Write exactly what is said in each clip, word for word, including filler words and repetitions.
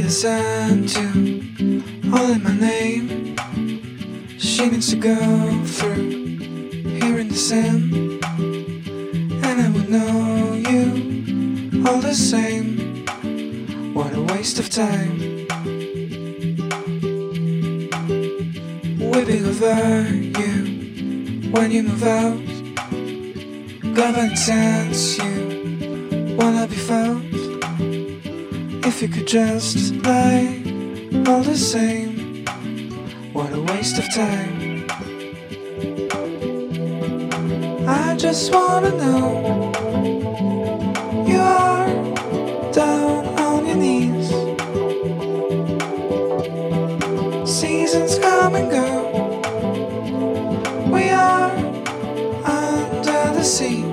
need a sign to all in my name. She needs to go through here in the sand, and I would know you all the same. What a waste of time. Weeping over you when you move out. Common sense, you wanna be found. If you could just lie all the same. What a waste of time. I just wanna know you are down on your knees. Seasons come and go. We are under the sea.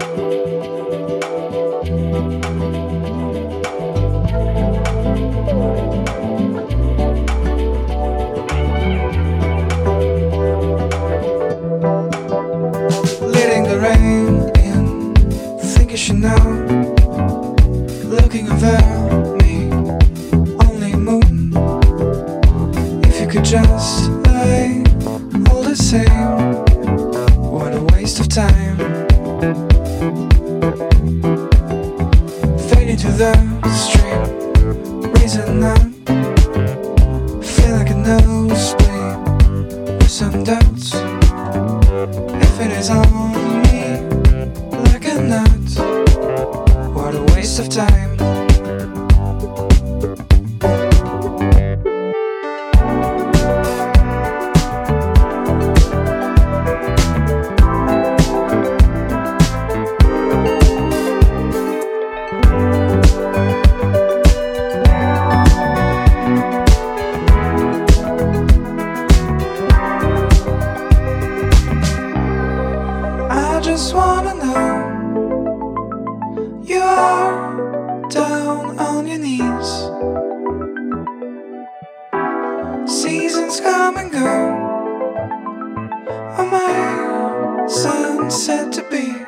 Leading the rain in, think you should know. Looking over me, only moon. If you could just lie all the same. What a waste of time. Fade into the stream, reason up. Feel like a nosebleed with some doubts. If it is on me like a nut, what a waste of time. I just wanna know you are down on your knees. Seasons come and go. Am I sunset to be?